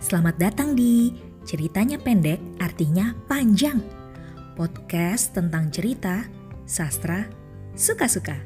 Selamat datang di Ceritanya Pendek Artinya Panjang, podcast tentang cerita, sastra, suka-suka.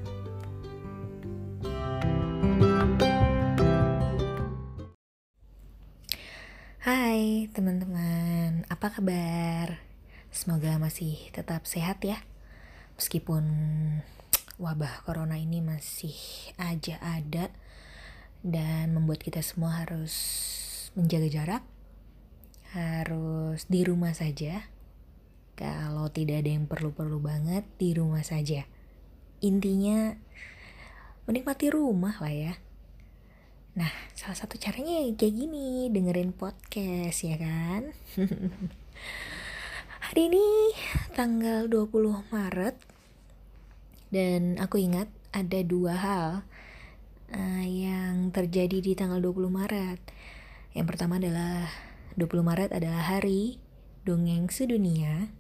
Hai teman-teman, apa kabar? Semoga masih tetap sehat ya. Meskipun wabah corona ini masih aja ada dan membuat kita semua harus menjaga jarak, harus di rumah saja. Kalau tidak ada yang perlu-perlu banget, di rumah saja. Intinya menikmati rumah lah ya. Nah, salah satu caranya kayak gini, dengerin podcast ya kan. Hari ini tanggal 20 Maret dan aku ingat ada dua hal yang terjadi di tanggal 20 Maret. Yang pertama adalah 20 Maret adalah Hari Dongeng Sedunia.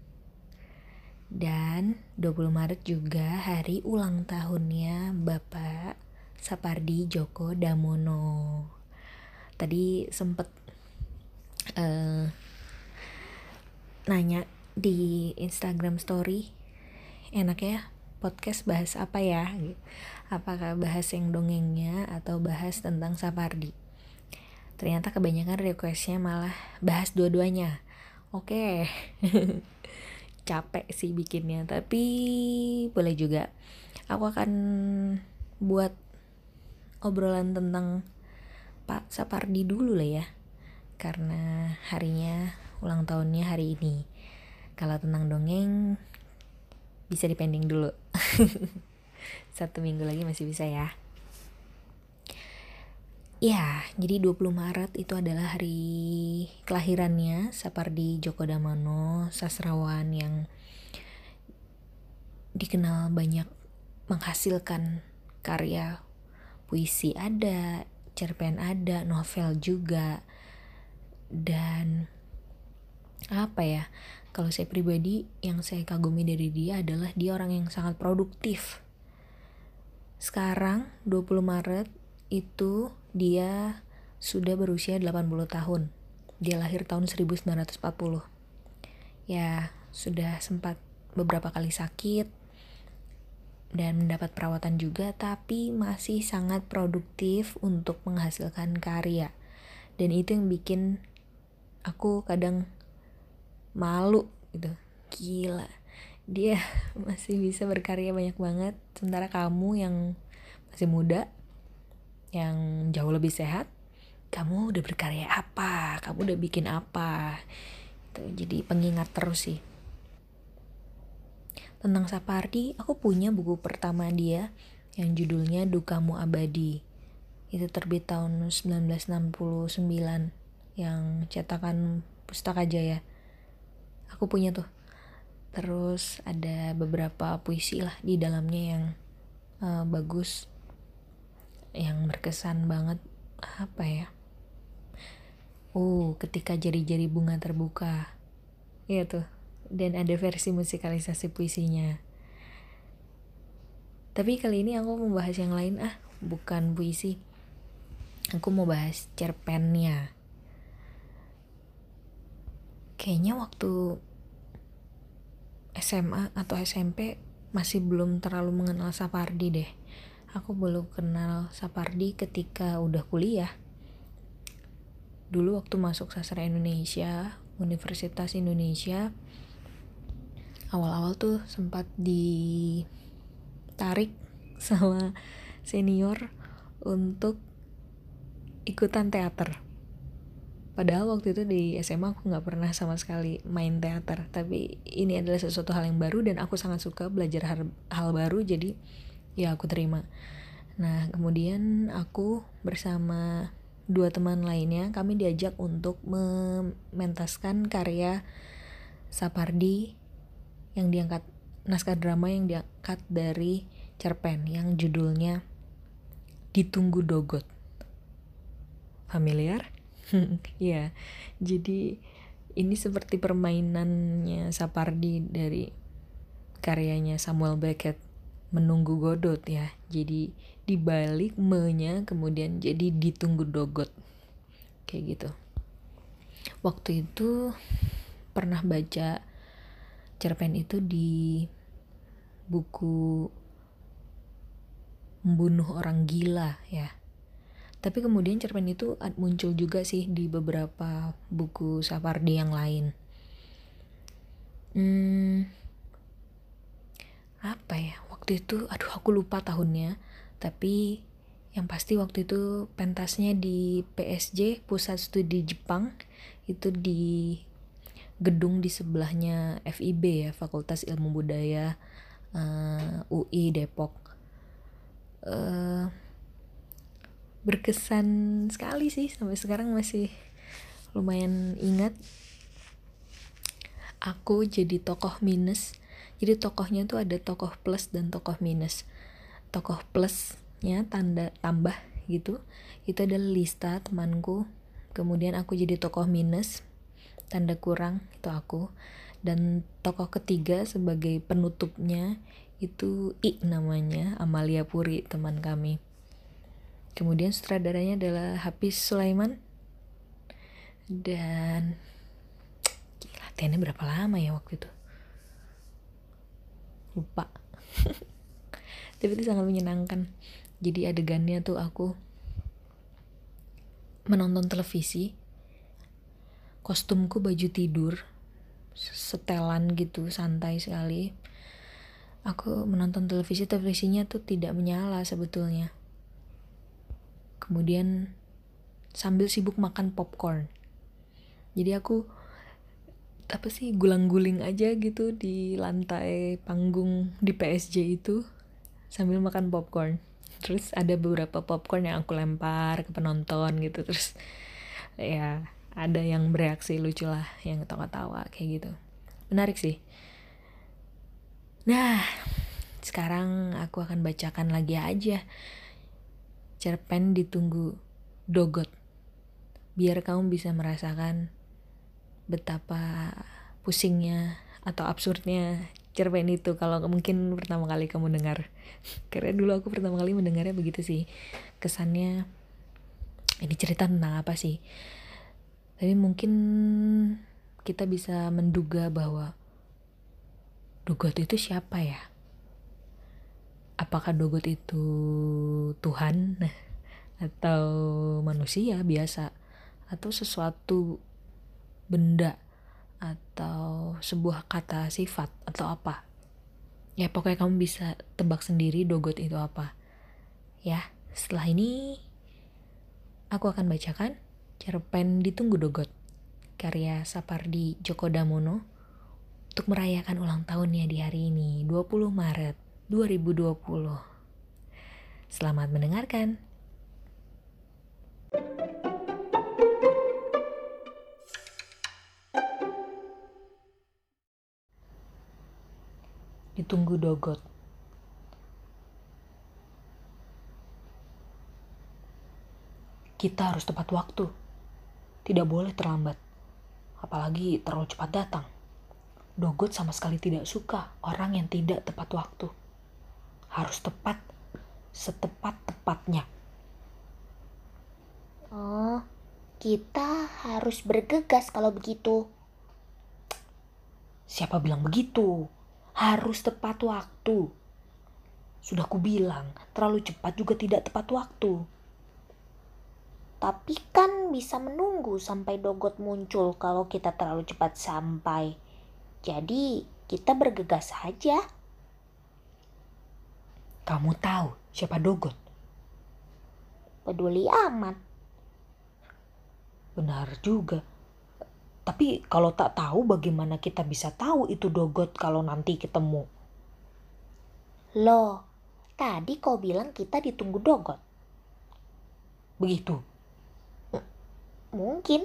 Dan 20 Maret juga hari ulang tahunnya Bapak Sapardi Djoko Damono. Tadi sempet nanya di Instagram story, enak ya podcast bahas apa ya? Apakah bahas yang dongengnya atau bahas tentang Sapardi? Ternyata kebanyakan requestnya malah bahas dua-duanya. Oke. Capek sih bikinnya, tapi boleh juga. Aku akan buat obrolan tentang Pak Sapardi dulu lah ya, karena harinya ulang tahunnya hari ini. Kalau tentang dongeng bisa dipending dulu. 1 minggu lagi masih bisa ya. Ya, jadi 20 Maret itu adalah hari kelahirannya Sapardi Djoko Damono, sastrawan yang dikenal banyak menghasilkan karya puisi ada, cerpen ada, novel juga. Dan apa ya, kalau saya pribadi yang saya kagumi dari dia adalah dia orang yang sangat produktif. Sekarang 20 Maret itu dia sudah berusia 80 tahun. Dia lahir tahun 1940. Ya, sudah sempat beberapa kali sakit dan mendapat perawatan juga, tapi masih sangat produktif untuk menghasilkan karya. Dan itu yang bikin aku kadang malu gitu. Gila, dia masih bisa berkarya banyak banget, sementara kamu yang masih muda, yang jauh lebih sehat, kamu udah berkarya apa, kamu udah bikin apa. Jadi pengingat terus sih. Tentang Sapardi, aku punya buku pertama dia yang judulnya Dukamu Abadi. Itu terbit tahun 1969 yang cetakan Pustaka Jaya. Aku punya tuh. Terus ada beberapa puisi lah di dalamnya yang bagus, yang berkesan banget. Apa ya? Ketika jari-jari bunga terbuka. Iya tuh. Dan ada versi musikalisasi puisinya. Tapi kali ini aku mau bahas yang lain, bukan puisi. Aku mau bahas cerpennya. Kayaknya waktu SMA atau SMP masih belum terlalu mengenal Sapardi deh. Aku baru kenal Sapardi ketika udah kuliah. Dulu waktu masuk sastra Indonesia, Universitas Indonesia, awal-awal tuh sempat ditarik sama senior untuk ikutan teater. Padahal waktu itu di SMA aku gak pernah sama sekali main teater, tapi ini adalah sesuatu hal yang baru dan aku sangat suka belajar hal baru, jadi ya aku terima. Nah, kemudian aku bersama 2 teman lainnya, kami diajak untuk mementaskan karya Sapardi yang diangkat, naskah drama yang diangkat dari cerpen yang judulnya Ditunggu Dogot. Familiar? Ya, jadi ini seperti permainannya Sapardi dari karyanya Samuel Beckett, Menunggu Godot ya. Jadi dibalik me-nya kemudian jadi Ditunggu Dogot. Kayak gitu. Waktu itu pernah baca cerpen itu di buku Membunuh Orang Gila ya. Tapi kemudian cerpen itu muncul juga sih di beberapa buku Sapardi yang lain. Apa ya waktu itu, aduh aku lupa tahunnya, tapi yang pasti waktu itu pentasnya di PSJ, Pusat Studi Jepang, itu di gedung di sebelahnya FIB ya, Fakultas Ilmu Budaya UI Depok. Berkesan sekali sih, sampai sekarang masih lumayan ingat. Aku jadi tokoh minus. Jadi tokohnya tuh ada tokoh plus dan tokoh minus. Tokoh plusnya tanda tambah gitu, itu adalah Lista temanku. Kemudian aku jadi tokoh minus, tanda kurang, itu aku. Dan tokoh ketiga sebagai penutupnya itu I namanya, Amalia Puri, teman kami. Kemudian sutradaranya adalah Hafiz Sulaiman. Dan latihannya berapa lama ya waktu itu? Lupa. Tapi itu sangat menyenangkan. Jadi adegannya tuh aku menonton televisi, kostumku baju tidur, setelan gitu, santai sekali. Aku menonton televisinya tuh tidak menyala sebetulnya. Kemudian sambil sibuk makan popcorn. Jadi aku gulang-guling aja gitu di lantai panggung di PSJ itu sambil makan popcorn. Terus ada beberapa popcorn yang aku lempar ke penonton gitu. Terus ya ada yang bereaksi lucu lah, yang ketawa-tawa kayak gitu. Menarik sih. Nah, sekarang aku akan bacakan lagi aja cerpen Ditunggu Dogot, biar kamu bisa merasakan betapa pusingnya atau absurdnya cerpen itu kalau mungkin pertama kali kamu dengar. Karena dulu aku pertama kali mendengarnya begitu sih, kesannya ini cerita tentang apa sih. Tapi mungkin kita bisa menduga bahwa Dogot itu siapa ya? Apakah Dogot itu Tuhan atau manusia biasa, atau sesuatu benda, atau sebuah kata sifat, atau apa. Ya pokoknya kamu bisa tebak sendiri Dogot itu apa. Ya, setelah ini aku akan bacakan cerpen Ditunggu Dogot, karya Sapardi Djoko Damono, untuk merayakan ulang tahunnya di hari ini, 20 Maret 2020. Selamat mendengarkan. Ditunggu Dogot. Kita harus tepat waktu. Tidak boleh terlambat. Apalagi terlalu cepat datang. Dogot sama sekali tidak suka orang yang tidak tepat waktu. Harus tepat, setepat-tepatnya. Oh, kita harus bergegas kalau begitu. Siapa bilang begitu? Harus tepat waktu. Sudah kubilang, terlalu cepat juga tidak tepat waktu. Tapi kan bisa menunggu sampai Dogot muncul kalau kita terlalu cepat sampai. Jadi kita bergegas saja. Kamu tahu siapa Dogot? Peduli amat. Benar juga. Tapi kalau tak tahu, bagaimana kita bisa tahu itu Dogot kalau nanti ketemu? Loh, tadi kau bilang kita ditunggu Dogot. Begitu. Mungkin.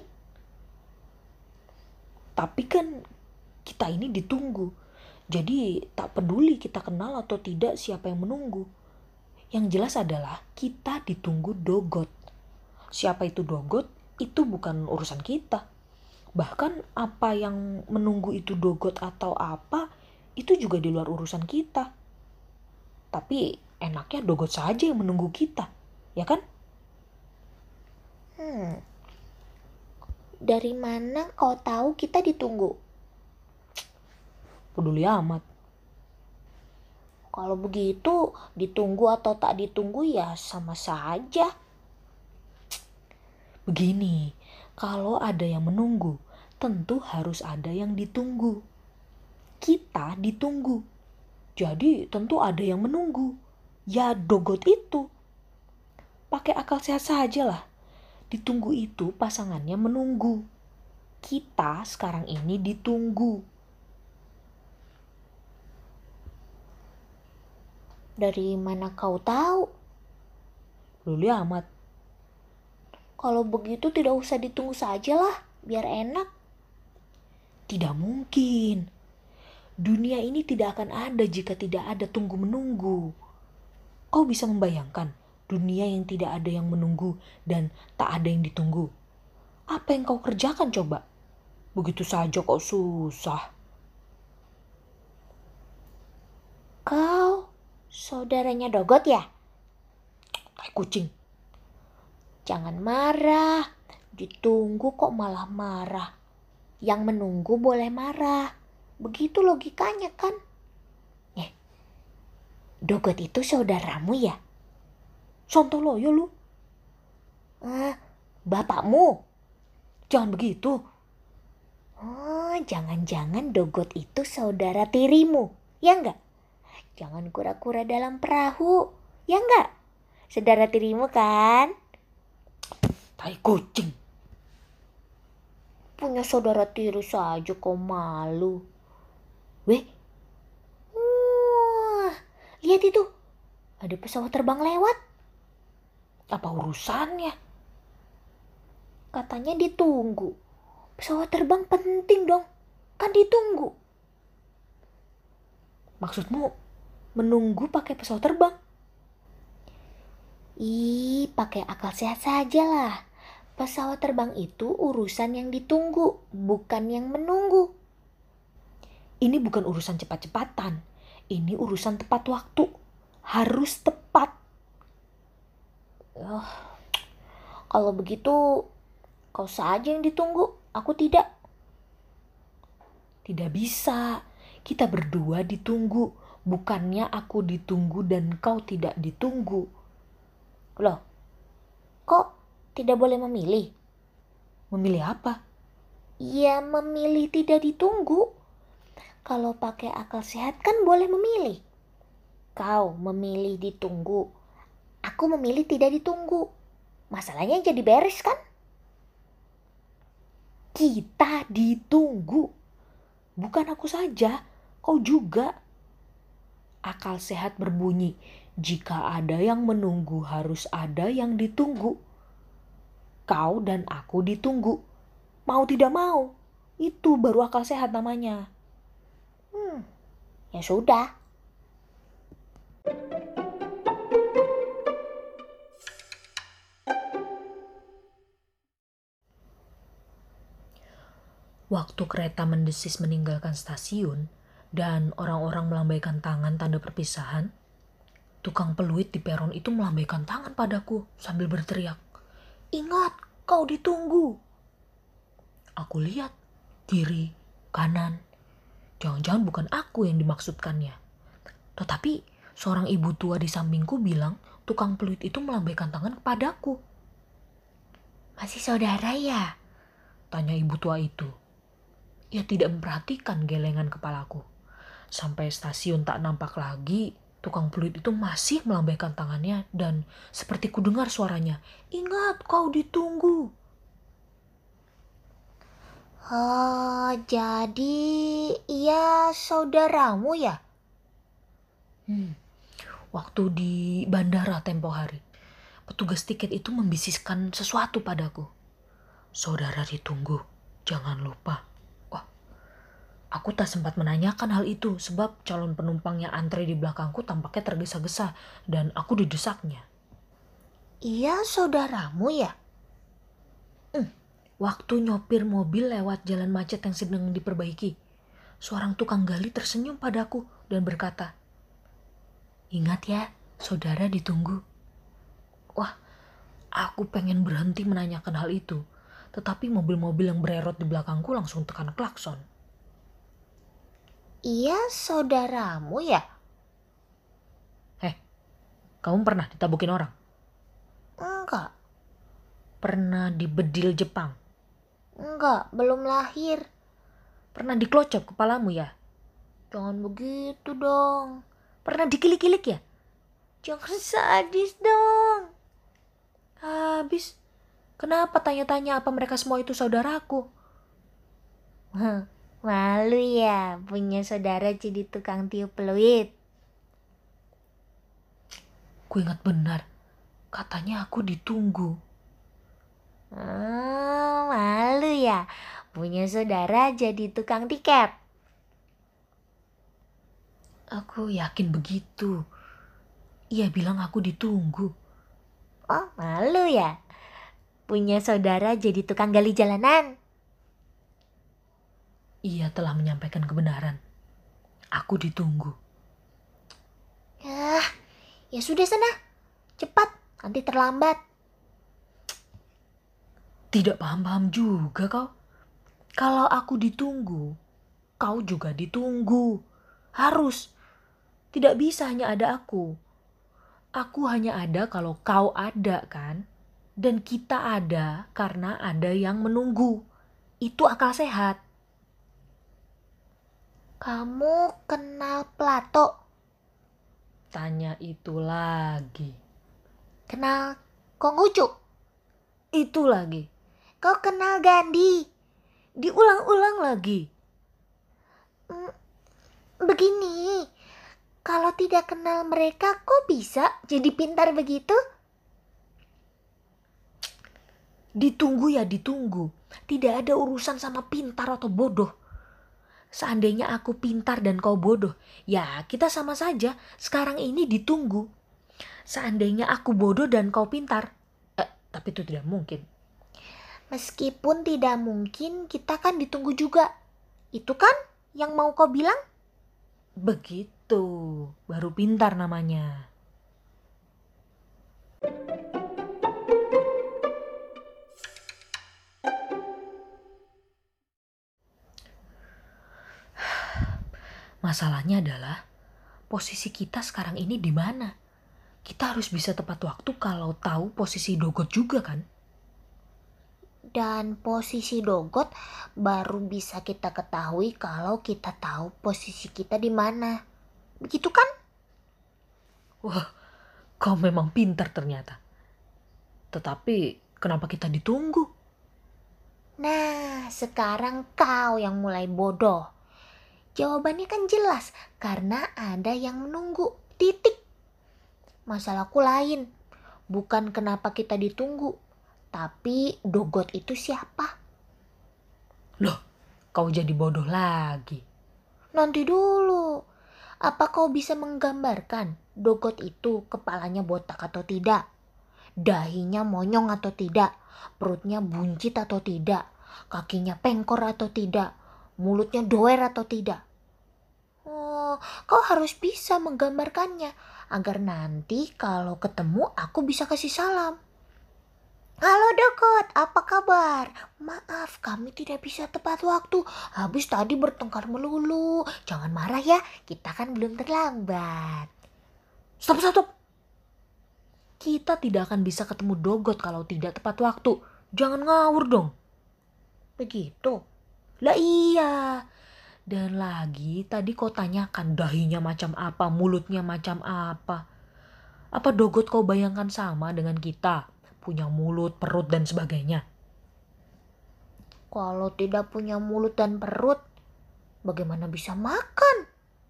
Tapi kan kita ini ditunggu. Jadi tak peduli kita kenal atau tidak siapa yang menunggu. Yang jelas adalah kita ditunggu Dogot. Siapa itu Dogot? Itu bukan urusan kita. Bahkan apa yang menunggu itu Dogot atau apa, itu juga di luar urusan kita. Tapi enaknya Dogot saja yang menunggu kita, ya kan? Dari mana kau tahu kita ditunggu? Peduli amat. Kalau begitu, ditunggu atau tak ditunggu ya sama saja. Begini, kalau ada yang menunggu, tentu harus ada yang ditunggu. Kita ditunggu. Jadi tentu ada yang menunggu. Ya Dogot itu. Pakai akal sehat saja lah. Ditunggu itu pasangannya menunggu. Kita sekarang ini ditunggu. Dari mana kau tahu? Peduli amat. Kalau begitu tidak usah ditunggu sajalah, biar enak. Tidak mungkin. Dunia ini tidak akan ada jika tidak ada tunggu-menunggu. Kau bisa membayangkan dunia yang tidak ada yang menunggu dan tak ada yang ditunggu. Apa yang kau kerjakan coba? Begitu saja kok susah. Kau saudaranya Dogot ya? Kayak kucing. Jangan marah, ditunggu kok malah marah. Yang menunggu boleh marah. Begitu logikanya kan? Dogot itu saudaramu ya? Sontoloyo lu. Bapakmu? Jangan begitu. Oh, jangan-jangan Dogot itu saudara tirimu, ya enggak? Jangan kura-kura dalam perahu, ya enggak? Saudara tirimu kan? Tai kucing. Punya saudara tiri saja kok malu. Weh, lihat itu. Ada pesawat terbang lewat. Apa urusannya? Katanya ditunggu. Pesawat terbang penting dong. Kan ditunggu. Maksudmu menunggu pakai pesawat terbang? Pakai akal sehat saja lah. Pesawat terbang itu urusan yang ditunggu, bukan yang menunggu. Ini bukan urusan cepat-cepatan. Ini urusan tepat waktu. Harus tepat. Kalau begitu, kau saja yang ditunggu, aku tidak. Tidak bisa. Kita berdua ditunggu. Bukannya aku ditunggu dan kau tidak ditunggu. Loh, kok tidak boleh memilih? Memilih apa? Ya, memilih tidak ditunggu. Kalau pakai akal sehat kan boleh memilih. Kau memilih ditunggu. Aku memilih tidak ditunggu. Masalahnya jadi beres kan? Kita ditunggu. Bukan aku saja, kau juga. Akal sehat berbunyi, jika ada yang menunggu harus ada yang ditunggu. Kau dan aku ditunggu. Mau tidak mau, itu baru akal sehat namanya. Ya sudah. Waktu kereta mendesis meninggalkan stasiun dan orang-orang melambaikan tangan tanda perpisahan, tukang peluit di peron itu melambaikan tangan padaku sambil berteriak, "Ingat, kau ditunggu." Aku lihat kiri, kanan. Jangan-jangan bukan aku yang dimaksudkannya. Tetapi seorang ibu tua di sampingku bilang tukang peluit itu melambaikan tangan kepadaku. Masih saudara ya? Tanya ibu tua itu. Ia tidak memperhatikan gelengan kepalaku. Sampai stasiun tak nampak lagi, tukang peluit itu masih melambaikan tangannya dan seperti kudengar suaranya, "Ingat, kau ditunggu." Jadi ia saudaramu ya? Waktu di bandara tempo hari, petugas tiket itu membisikkan sesuatu padaku. "Saudara ditunggu, jangan lupa." Wah, aku tak sempat menanyakan hal itu sebab calon penumpang yang antre di belakangku tampaknya tergesa-gesa dan aku didesaknya. Ia saudaramu ya? Waktu nyopir mobil lewat jalan macet yang sedang diperbaiki, seorang tukang gali tersenyum padaku dan berkata, "Ingat ya, saudara ditunggu." Wah, aku pengen berhenti menanyakan hal itu. Tetapi mobil-mobil yang bererot di belakangku langsung tekan klakson. Iya, saudaramu ya? Kamu pernah ditabukin orang? Enggak, Pernah dibedil Jepang? enggak, belum lahir. Pernah dikelocok kepalamu ya? Jangan begitu dong. Pernah dikilik-kilik ya? Jangan sadis dong. Habis, kenapa tanya-tanya apa mereka semua itu saudaraku? Malu ya punya saudara jadi tukang tiup peluit. Ku ingat benar, katanya aku ditunggu. Malu ya punya saudara jadi tukang tiket. Aku yakin begitu. Ia bilang aku ditunggu. Oh, malu ya punya saudara jadi tukang gali jalanan. Ia telah menyampaikan kebenaran. Aku ditunggu. Ya sudah sana, cepat, nanti terlambat. Tidak paham-paham juga kau. Kalau aku ditunggu, kau juga ditunggu. Harus. Tidak bisa hanya ada aku. Aku hanya ada kalau kau ada kan? Dan kita ada karena ada yang menunggu. Itu akal sehat. Kamu kenal Plato? Tanya itu lagi. Kenal Konghucu? Itu lagi. Kau kenal Gandhi? Diulang-ulang lagi. Begini, kalau tidak kenal mereka kok bisa jadi pintar begitu? Ditunggu ya ditunggu. Tidak ada urusan sama pintar atau bodoh. Seandainya aku pintar dan kau bodoh, ya kita sama saja. Sekarang ini ditunggu. Seandainya aku bodoh dan kau pintar, tapi itu tidak mungkin. Meskipun tidak mungkin, kita kan ditunggu juga. Itu kan yang mau kau bilang? Begitu, baru pintar namanya. Masalahnya adalah posisi kita sekarang ini di mana? Kita harus bisa tepat waktu kalau tahu posisi Dogot juga kan? Dan posisi Dogot baru bisa kita ketahui kalau kita tahu posisi kita di mana. Begitu kan? Wah, kau memang pintar ternyata. Tetapi kenapa kita ditunggu? Nah, sekarang kau yang mulai bodoh. Jawabannya kan jelas, karena ada yang menunggu. Titik. Masalahku lain. Bukan kenapa kita ditunggu, tapi Dogot itu siapa? Loh, kau jadi bodoh lagi. Nanti dulu. Apa kau bisa menggambarkan Dogot itu kepalanya botak atau tidak? Dahinya monyong atau tidak? Perutnya buncit atau tidak? Kakinya pengkor atau tidak? Mulutnya doer atau tidak? Oh, kau harus bisa menggambarkannya agar nanti kalau ketemu aku bisa kasih salam. Halo Dogot, apa kabar? Maaf, kami tidak bisa tepat waktu. Habis tadi bertengkar melulu. Jangan marah ya, kita kan belum terlambat. Stop. Kita tidak akan bisa ketemu Dogot kalau tidak tepat waktu. Jangan ngawur dong. Begitu. Lah iya. Dan lagi tadi kau tanyakan dahinya macam apa, mulutnya macam apa. Apa Dogot kau bayangkan sama dengan kita? Punya mulut, perut, dan sebagainya. Kalau tidak punya mulut dan perut, bagaimana bisa makan?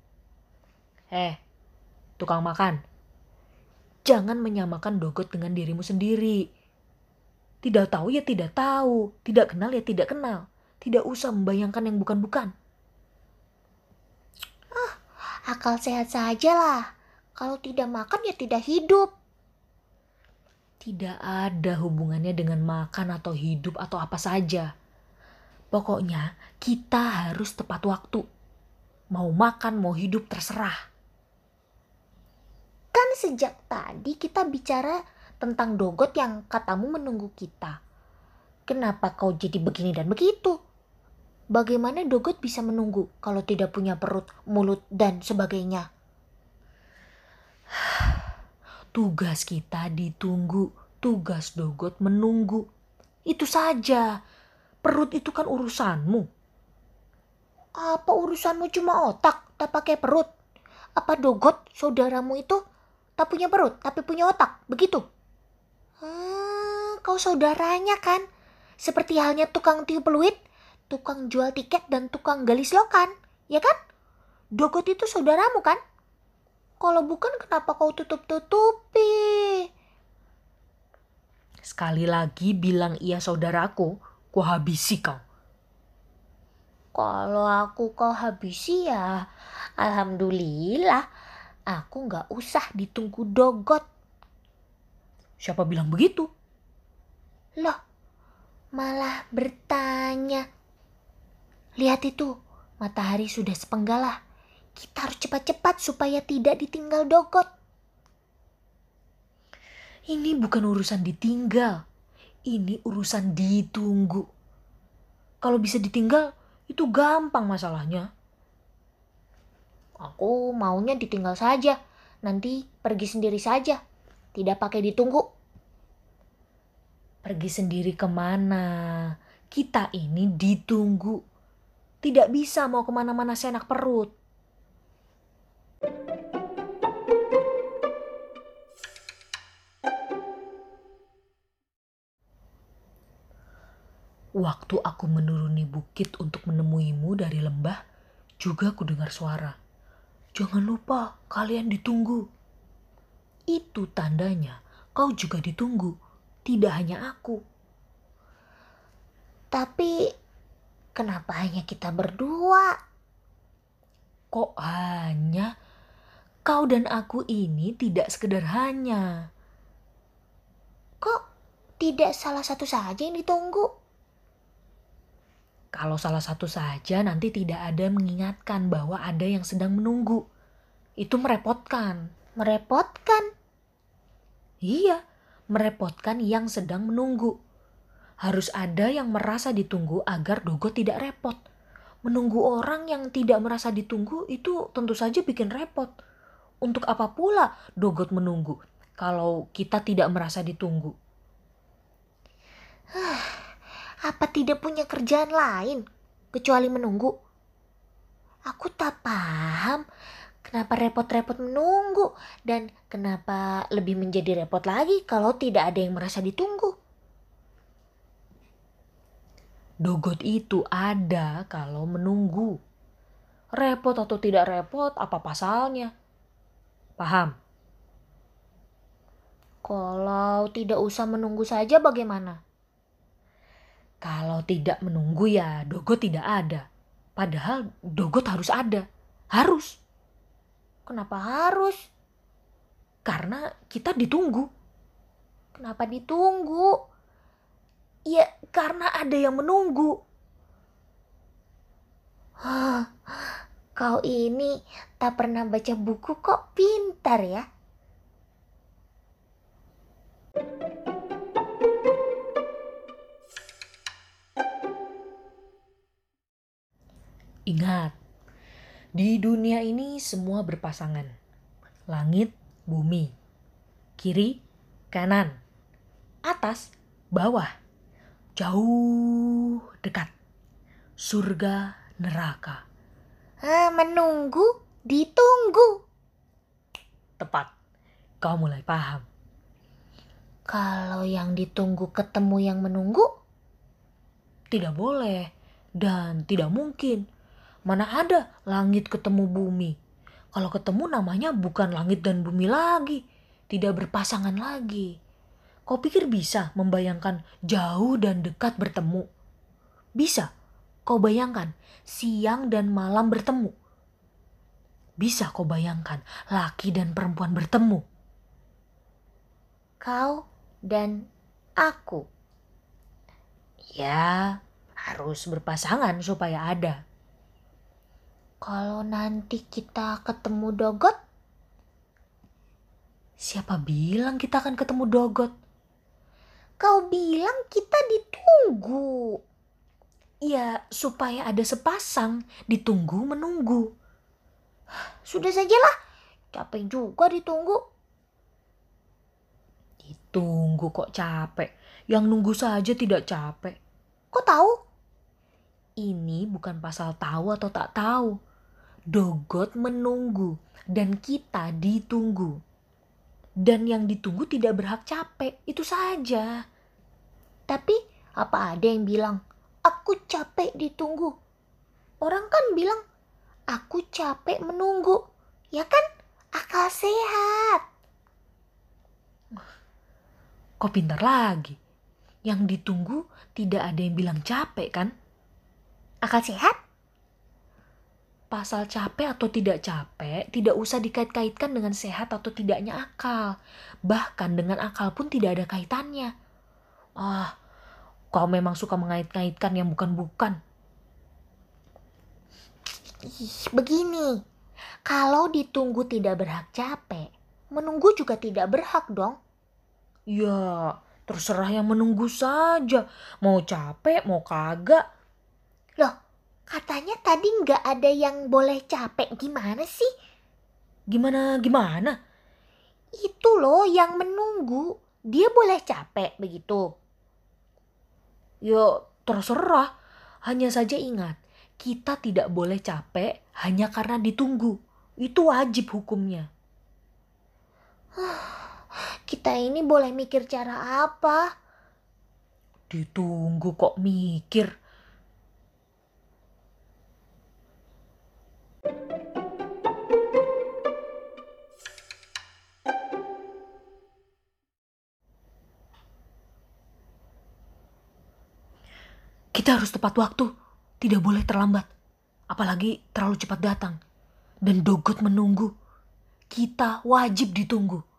Tukang makan. Jangan menyamakan Dogot dengan dirimu sendiri. Tidak tahu ya tidak tahu. Tidak kenal ya tidak kenal. Tidak usah membayangkan yang bukan-bukan. Akal sehat saja lah. Kalau tidak makan ya tidak hidup. Tidak ada hubungannya dengan makan atau hidup atau apa saja. Pokoknya kita harus tepat waktu. Mau makan, mau hidup, terserah. Kan sejak tadi kita bicara tentang Dogot yang katamu menunggu kita. Kenapa kau jadi begini dan begitu? Bagaimana Dogot bisa menunggu kalau tidak punya perut, mulut, dan sebagainya? Tugas kita ditunggu, tugas Dogot menunggu. Itu saja. Perut itu kan urusanmu. Apa urusanmu cuma otak, tak pakai perut? Apa Dogot, saudaramu itu, tak punya perut, tapi punya otak, begitu? Kau saudaranya kan? Seperti halnya tukang tiup peluit, tukang jual tiket, dan tukang gali selokan, ya kan? Dogot itu saudaramu kan? Kalau bukan, kenapa kau tutup-tutupi? Sekali lagi bilang iya saudaraku, ku habisi kau. Kalau aku kau habisi ya, alhamdulillah, aku nggak usah ditunggu Dogot. Siapa bilang begitu? Loh, malah bertanya. Lihat itu, matahari sudah sepenggal. Kita harus cepat-cepat supaya tidak ditinggal Dogot. Ini bukan urusan ditinggal. Ini urusan ditunggu. Kalau bisa ditinggal, itu gampang masalahnya. Aku maunya ditinggal saja. Nanti pergi sendiri saja. Tidak pakai ditunggu. Pergi sendiri kemana? Kita ini ditunggu. Tidak bisa mau kemana-mana seenak perut. Waktu aku menuruni bukit untuk menemuimu dari lembah, juga kudengar suara. Jangan lupa, kalian ditunggu. Itu tandanya kau juga ditunggu, tidak hanya aku. Tapi kenapa hanya kita berdua? Kok hanya? Kau dan aku ini tidak sekedar hanya. Kok tidak salah satu saja yang ditunggu? Kalau salah satu saja nanti tidak ada mengingatkan bahwa ada yang sedang menunggu. Itu merepotkan. Merepotkan. Iya, merepotkan yang sedang menunggu. Harus ada yang merasa ditunggu agar Dogot tidak repot. Menunggu orang yang tidak merasa ditunggu itu tentu saja bikin repot. Untuk apa pula Dogot menunggu kalau kita tidak merasa ditunggu? Apa tidak punya kerjaan lain kecuali menunggu? Aku tak paham kenapa repot-repot menunggu dan kenapa lebih menjadi repot lagi kalau tidak ada yang merasa ditunggu. Dogot itu ada kalau menunggu. Repot atau tidak repot, apa pasalnya? Paham? Kalau tidak usah menunggu saja bagaimana? Kalau tidak menunggu ya Dogot tidak ada. Padahal Dogot harus ada. Harus. Kenapa harus? Karena kita ditunggu. Kenapa ditunggu? Ya karena ada yang menunggu. Kau ini tak pernah baca buku kok pintar ya? Ingat, di dunia ini semua berpasangan. Langit, bumi, kiri, kanan, atas, bawah, jauh, dekat, surga, neraka. Menunggu, ditunggu. Tepat, kau mulai paham. Kalau yang ditunggu ketemu yang menunggu? Tidak boleh dan tidak mungkin. Mana ada langit ketemu bumi. Kalau ketemu namanya bukan langit dan bumi lagi. Tidak berpasangan lagi. Kau pikir bisa membayangkan jauh dan dekat bertemu? Bisa. Kau bayangkan siang dan malam bertemu? Bisa kau bayangkan laki dan perempuan bertemu? Kau dan aku. Ya, harus berpasangan supaya ada. Kalau nanti kita ketemu Dogot? Siapa bilang kita akan ketemu Dogot? Kau bilang kita ditunggu. Ya, supaya ada sepasang ditunggu menunggu. Sudah sajalah, capek juga ditunggu. Ditunggu kok capek, yang nunggu saja tidak capek. Kok tahu? Ini bukan pasal tahu atau tak tahu. Dogot menunggu dan kita ditunggu. Dan yang ditunggu tidak berhak capek, itu saja. Tapi apa ada yang bilang, aku capek ditunggu? Orang kan bilang, aku capek menunggu. Ya kan? Akal sehat. Kok pintar lagi. Yang ditunggu tidak ada yang bilang capek kan? Akal sehat? Pasal capek atau tidak capek tidak usah dikait-kaitkan dengan sehat atau tidaknya akal. Bahkan dengan akal pun tidak ada kaitannya. Kau memang suka mengait-ngaitkan yang bukan-bukan. Begini, kalau ditunggu tidak berhak capek, menunggu juga tidak berhak dong. Ya, terserah yang menunggu saja. Mau capek, mau kagak. Loh, katanya tadi nggak ada yang boleh capek. Gimana sih? Gimana? Itu loh yang menunggu. Dia boleh capek begitu. Ya, terserah. Hanya saja ingat, kita tidak boleh capek hanya karena ditunggu. Itu wajib hukumnya. Kita ini boleh mikir cara apa? Ditunggu kok mikir. Kita harus tepat waktu. Tidak boleh terlambat. Apalagi terlalu cepat datang. Dan dogot menunggu. Kita wajib ditunggu.